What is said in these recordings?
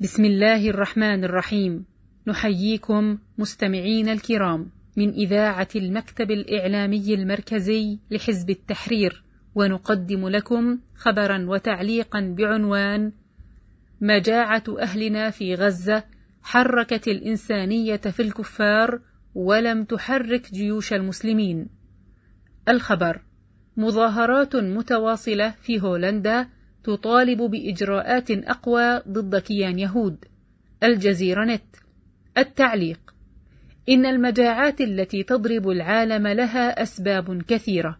بسم الله الرحمن الرحيم. نحييكم مستمعين الكرام من إذاعة المكتب الإعلامي المركزي لحزب التحرير، ونقدم لكم خبرا وتعليقا بعنوان: مجاعة أهلنا في غزة حركت الإنسانية في الكفار ولم تحرك جيوش المسلمين. الخبر: مظاهرات متواصلة في هولندا تطالب بإجراءات أقوى ضد كيان يهود. الجزيرة نت. التعليق: إن المجاعات التي تضرب العالم لها أسباب كثيرة،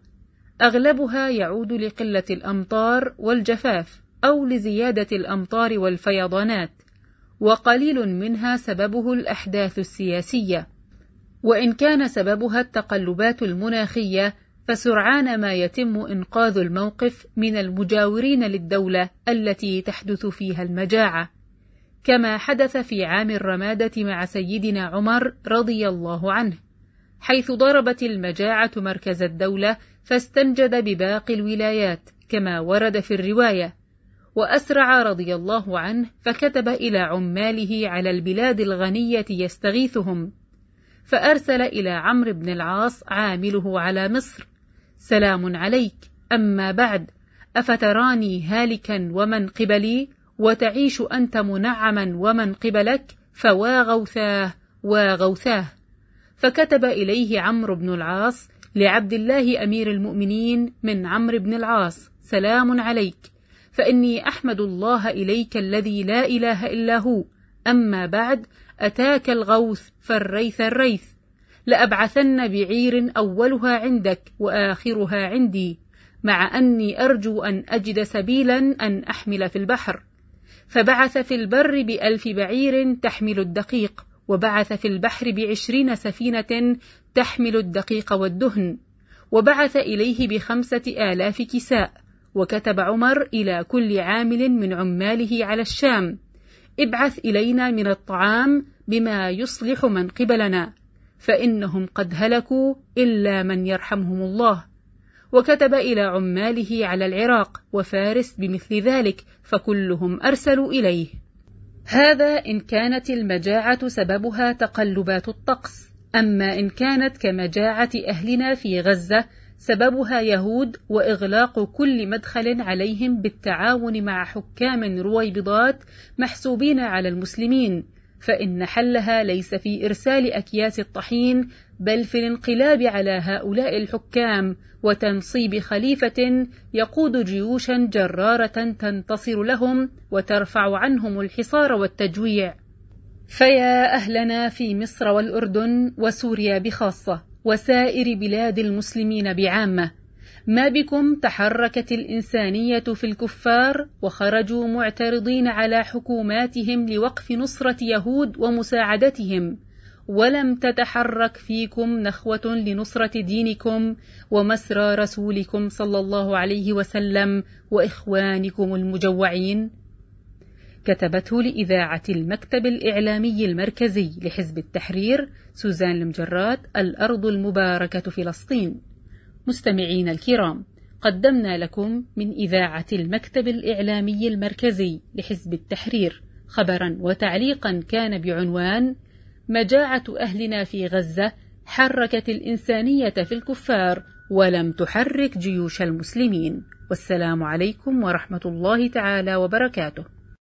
أغلبها يعود لقلة الأمطار والجفاف أو لزيادة الأمطار والفيضانات، وقليل منها سببه الأحداث السياسية. وإن كان سببها التقلبات المناخية، فسرعان ما يتم إنقاذ الموقف من المجاورين للدولة التي تحدث فيها المجاعة، كما حدث في عام الرمادة مع سيدنا عمر رضي الله عنه، حيث ضربت المجاعة مركز الدولة فاستنجد بباقي الولايات كما ورد في الرواية، وأسرع رضي الله عنه فكتب إلى عماله على البلاد الغنية يستغيثهم، فأرسل إلى عمرو بن العاص عامله على مصر: سلام عليك، أما بعد، أفتراني هالكا ومن قبلي، وتعيش أنت منعما ومن قبلك، فوا غوثاه وغوثاه. فكتب إليه عمرو بن العاص لعبد الله أمير المؤمنين من عمرو بن العاص: سلام عليك، فإني أحمد الله إليك الذي لا إله إلا هو، أما بعد، أتاك الغوث فالريث الريث، لأبعثن بعير أولها عندك وآخرها عندي، مع أني أرجو أن أجد سبيلا أن أحمل في البحر. فبعث في البر ب1000 بعير تحمل الدقيق، وبعث في البحر ب20 سفينة تحمل الدقيق والدهن، وبعث إليه ب5000 كساء. وكتب عمر إلى كل عامل من عماله على الشام: ابعث إلينا من الطعام بما يصلح من قبلنا، فإنهم قد هلكوا إلا من يرحمهم الله. وكتب إلى عماله على العراق وفارس بمثل ذلك، فكلهم أرسلوا إليه. هذا إن كانت المجاعة سببها تقلبات الطقس، أما إن كانت كمجاعة أهلنا في غزة سببها يهود وإغلاق كل مدخل عليهم بالتعاون مع حكام رويبضات محسوبين على المسلمين، فإن حلها ليس في إرسال أكياس الطحين، بل في الانقلاب على هؤلاء الحكام وتنصيب خليفة يقود جيوشا جرارة تنتصر لهم وترفع عنهم الحصار والتجويع. فيا أهلنا في مصر والأردن وسوريا بخاصة، وسائر بلاد المسلمين بعامة، ما بكم تحركت الإنسانية في الكفار وخرجوا معترضين على حكوماتهم لوقف نصرة يهود ومساعدتهم، ولم تتحرك فيكم نخوة لنصرة دينكم ومسرى رسولكم صلى الله عليه وسلم وإخوانكم المجوعين. كتبته لإذاعة المكتب الإعلامي المركزي لحزب التحرير سوزان المجرات، الأرض المباركة فلسطين. مستمعين الكرام، قدمنا لكم من إذاعة المكتب الإعلامي المركزي لحزب التحرير خبرا وتعليقا كان بعنوان: مجاعة أهلنا في غزة حركت الإنسانية في الكفار ولم تحرك جيوش المسلمين. والسلام عليكم ورحمة الله تعالى وبركاته.